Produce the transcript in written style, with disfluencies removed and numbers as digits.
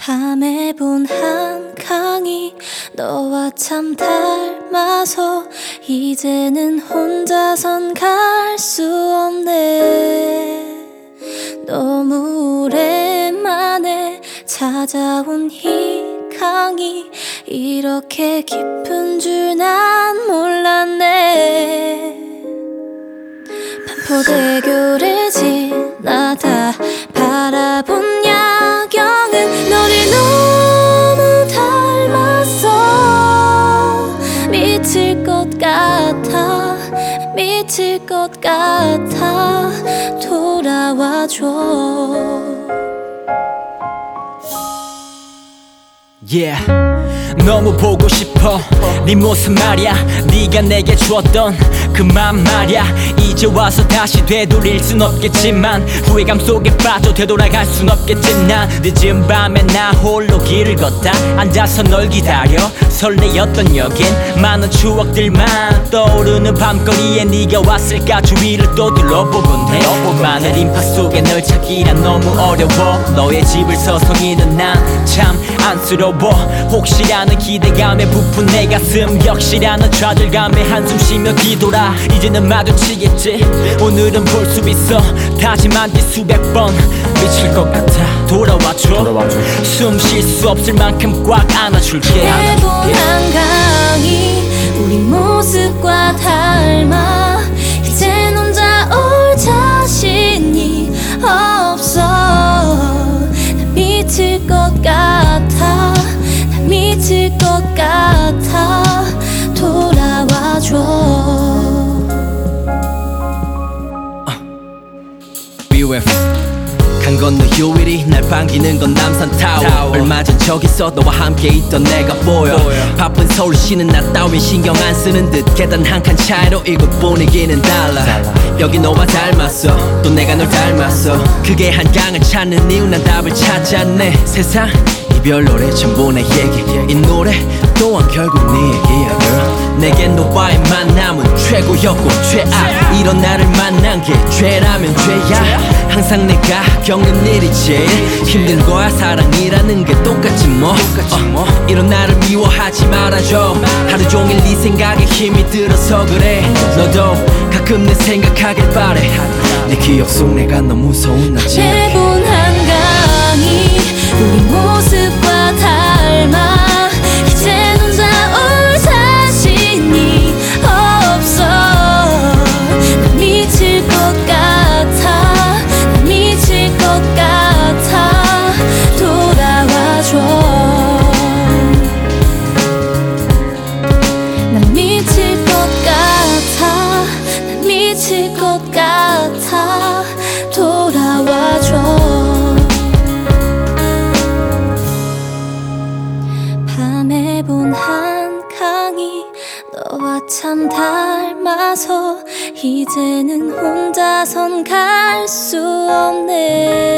밤에 본 한강이 너와 참 닮아서 이제는 혼자선 갈 수 없네. 너무 오랜만에 찾아온 이 강이 이렇게 깊은 줄 난 몰랐네. 반포대교를 지나다 바라본 야경은 너를 너무 닮았어. 미칠 것 같아, 미칠 것 같아. 돌아와줘. Yeah, 너무 보고 싶어 네 모습 말야. 네가 내게 주었던 그 맘 말야. 이제 와서 다시 되돌릴 순 없겠지만 후회감 속에 빠져 되돌아갈 순 없겠지. 난 늦은 밤에 나 홀로 길을 걷다 앉아서 널 기다려 설레였던 여긴 많은 추억들만 떠오르는 밤거리에 네가 왔을까 주위를 또 둘러보곤 해. 많은 인파 속에 널 찾기란 너무 어려워. 너의 집을 서성이는 난 참 안쓰러워. 혹시라는 기대감에 부푼 내 가슴 역시라는 좌절감에 한숨 쉬며 뒤돌아 이제는 마주치겠지. 오늘은 볼 수 있어 다짐한 뒤 수백 번 미칠 것 같아. 돌아와줘. 숨 쉴 수 없을 만큼 꽉 안아줄게. 내본 한강이 우리 모습과 닮아 이젠 혼자 올 자신이 없어. 난 미칠 것 같아, 난 미칠 것 같아. 돌아와줘. BOF 강 건너 휴일이 날 반기는 건 남산타워. 얼마 전 저기서 너와 함께 있던 내가 보여. 바쁜 서울시는 나 따윈 신경 안 쓰는 듯 계단 한 칸 차이로 이곳 분위기는 달라. 여기 너와 닮았어 또 내가 널 닮았어. 그게 한강을 찾는 이유 난 답을 찾았네. 세상 이별 노래 전부 내 얘기. 이 노래 또한 결국 네 얘기야 girl. 내겐 너와의 만남은 최고였고 최악. 이런 나를 만난 게 죄라면 죄야. 항상 내가 겪는 일이 제일 힘든 거야. 사랑이라는 게 똑같지 뭐. 이런 나를 미워하지 말아줘. 하루 종일 네 생각에 힘이 들어서 그래. 너도 가끔 내 생각하길 바래. 내 기억 속 내가 너무 무서운 나 지금. 내본 한강이 우리 모습과 닮아 이젠 혼자 올 자신이 없어. 난 미칠 것 같아, 난 미칠 것 같아. 돌아와줘. 난 미칠 것 같아, 난 미칠 것 같아. 돌아와줘. 밤에 본 한강이 너와 참 닮아서 이제는 혼자선 갈 수 없네.